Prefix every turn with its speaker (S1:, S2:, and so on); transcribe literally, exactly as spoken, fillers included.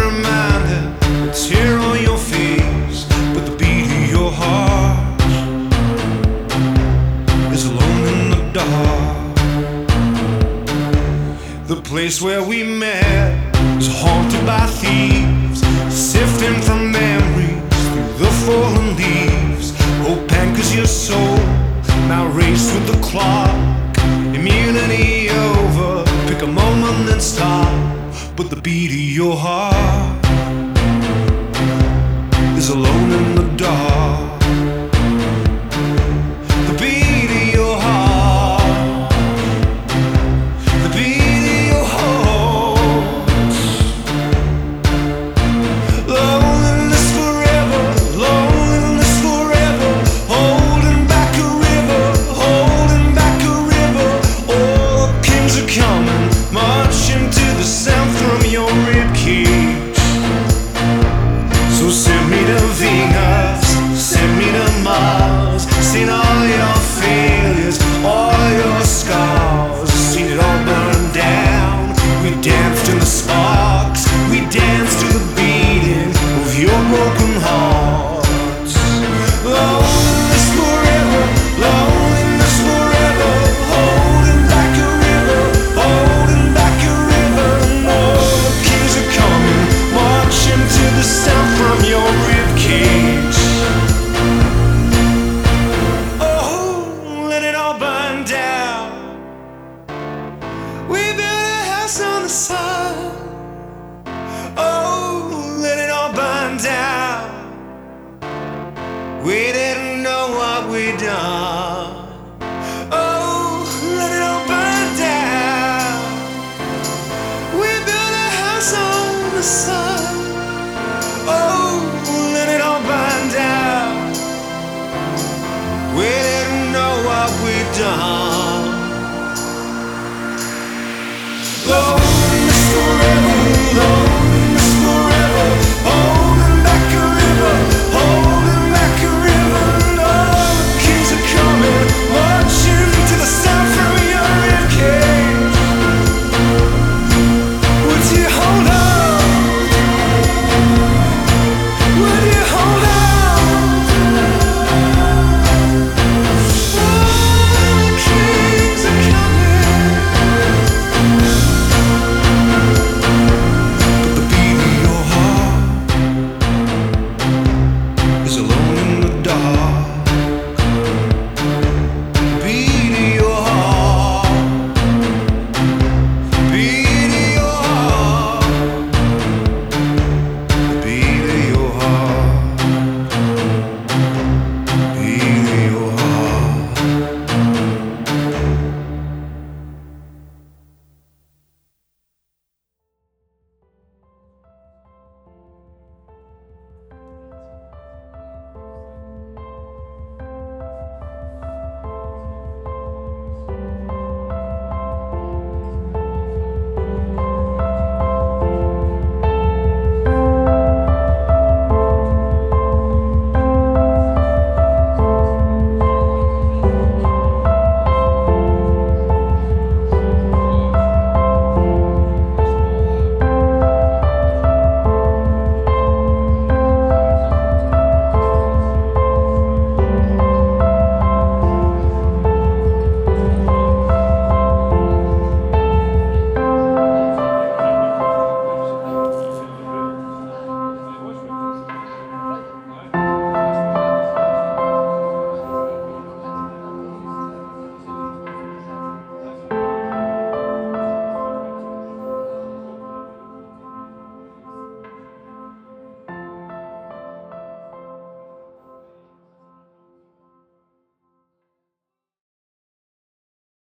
S1: reminder, a tear on your face, but the beat of your heart is alone in the dark. The place where we met is haunted by thieves, sifting from memories through the fallen leaves. Hope anchors your soul, now race with the clock. Immunity over, pick a moment and stop. But the beat of your heart is alone in the dark. The beat of your heart, the beat of your heart. Loneliness forever, loneliness forever, holding back a river, holding back a river. All the kings are coming, marching to the sound from your ribcage. So send me to Venus, send me to Mars. Seen all your failures, all your scars. Seen it all burn down. We danced in the sparks, we danced to the beating of your broken hearts. Loneliness forever, loneliness forever, holding back a river, holding back a river. All the kings are coming, marching to the sound from your ribcage. Oh, let it all burn down. We built a house on the sun. Oh, let it all burn down. We didn't know what we'd done. Oh, let it all burn down. We built a house on the sun. Oh, let it all burn down. We didn't know what we'd done.